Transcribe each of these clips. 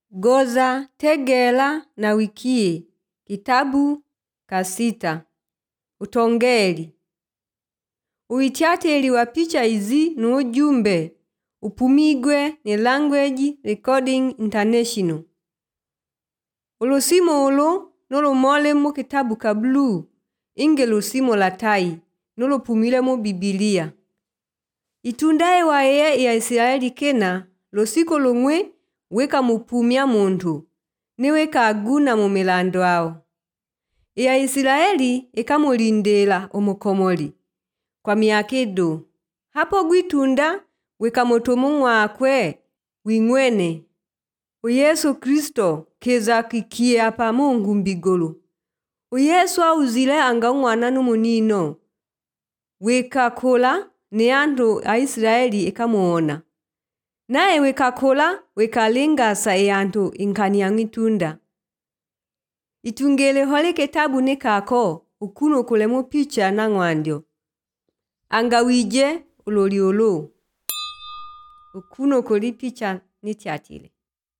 Goza, tegela na wikie. Kitabu kasita. Utongeli. Uityateli wa picha izi nu ujumbe. Upumigwe ni Language Recording International. Ulusimo ulu nulu mole mu kitabu ka blue. Inge lusimo la tai. Nulu pumile mu Biblia. Itundae wa ya Israeli kena. Lusiko lungwe weka mupumia muntu. Niweka aguna mu milando ao. Ya Israeli ikamulindela umukomoli. Kwa miakedo. Hapo gwitunda weka motomu wakwe wingwene. Uyesu Kristo keza kikie apa Mungu mbigolo. Uyesu auzile anga mwana numunino. Weka kola ni andu a Israeli ikamuona. Nae weka kola weka lingasa andu inkani angitunda. Itungele hole kitabu nikako ukuno kulemu picha na ngwandio. Anga wije uloliolo. Ukuno kuli picha nitiatile.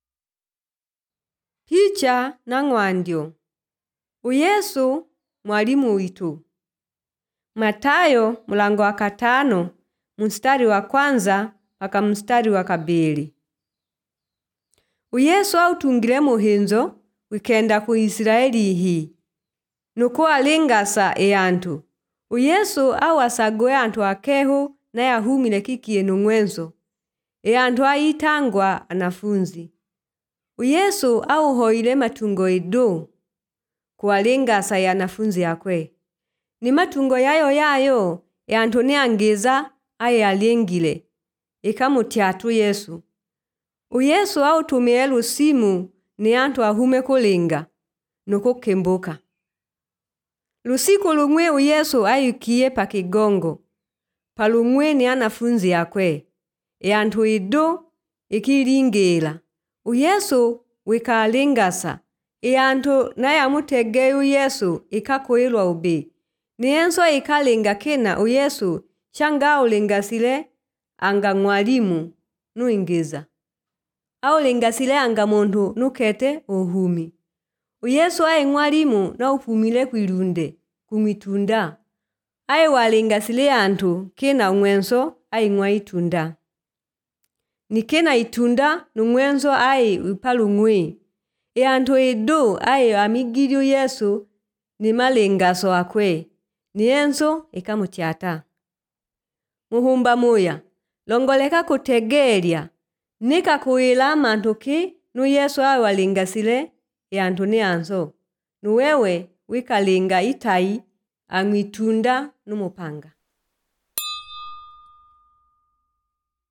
Picha na ngwandio. Uyesu mwalimu witu. Matayo mulango wa 5 mstari wa 1 mpaka mstari wa 2. Uyesu autungile muhinzo wikenda ku Israeli hii. Nuko alingasa antu. Uyesu awasagwe antu akeho na yahumile kikie nungwenzo. Antu aitangwa anafunzi. Uyesu auhoile matungo edo. Kualingasa ya anafunzi akwe. Ni matungo yayo antu ni angeza aye alingile. Ikamutiatu Yesu. Uyesu autumie lusimu ni antu ahume kulinga. Nuko kemboka. Lusiko lumwe Uyesu ayukie pa kigongo. Palumwe ni anafunzi akwe. Antu ido ikilingela. Uyesu wikalingasa. Antu na yamutege Uyesu ikakoilwa ubi. Ni enso ikalinga kena Uyesu shanga ulingasile anga mwalimu nuingiza. Aulingasile anga muntu nukete uhumi. Uyesu ae mwalimu na upumile kwilunde, kumitunda. Ae walingasile antu kena mwenso ae mwaitunda. Ni kena itunda nungwenso ae upalungwe. Antu edo ae amigiri Uyesu ni malingaso akwe. Ni enso ikamutiata. Muhumba moya, longoleka kutegelia. Nika kuila mantoki nu Yesu ae walingasile antu ni anso. Nuwewe wikalinga itai angitunda numupanga.